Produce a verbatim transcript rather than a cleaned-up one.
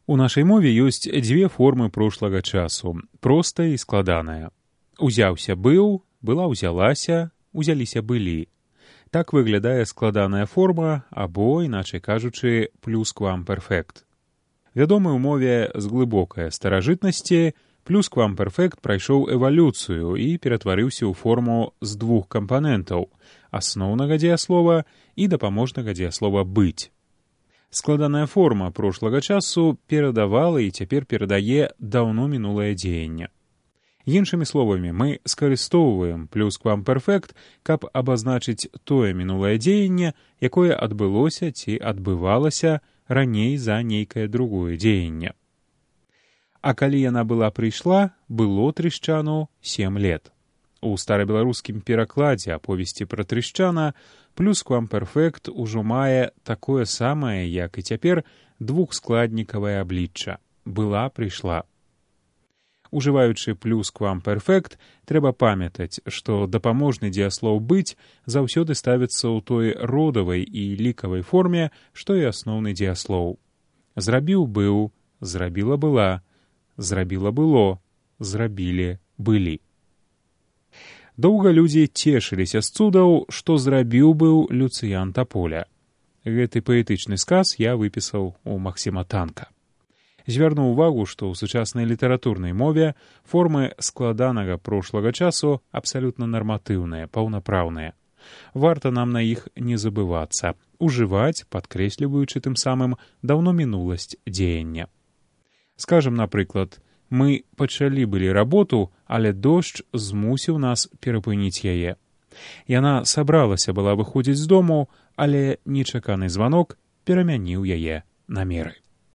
У нашай мове ёсць дзве формы прошлага часу — простая і складаная. Узяўся быў, была ўзялася, узяліся былі. Так выглядае складаная форма або, іначай кажучы, плюсквамперфект. Вядомы ў мове з глыбокае старажытнасці, плюсквамперфект прайшоў эвалюцыю і ператварыўся ў форму з двух кампанентаў — асноўнага дзеяслова і дапаможнага дзеяслова быць. Складаная форма прошлага часу перадавала і цяпер перадае даўно мінулае дзеянне. Іншымі словамі, мы скарыстоўваем плюсквамперфект, каб абазначыць тое мінулае дзеянне, якое адбылося ці адбывалася раней за нейкае другое дзеянне. А калі яна была прыйшла, было трышчану сем лет. У старабеларускім перакладзе аповесці пра трышчана плюсквамперфект ужо мае такое самае, як і цяпер, двухскладнікавае аблічча — была прыйшла. Ужываючы плюсквамперфект, трэба памятаць, што дапаможны дзеяслоў быць заўсёды ставіцца ў той родавай і лікавай форме, што і асноўны дзеяслоў. Зрабіў быў, зрабіла была, зрабіла было, зрабілі былі. Доўга людзі цешыліся з цудаў, што зрабіў быў Люцыян Таполя. Гэты паэтычны сказ я выпісаў у Максіма Танка. Звярну ўвагу, што ў сучаснай літаратурнай мове формы складанага прошлага часу абсалютна нарматыўныя, паўнапраўныя. Варта нам на іх не забывацца, ужываць, падкрэсліваючы тым самым даўно мінуласць дзеяння. Скажам, напрыклад, мы пачалі былі работу, але дождж змусіў нас перапыніць яе. Яна сабралася была выходзіць з дому, але нечаканы званок перамяніў яе намеры.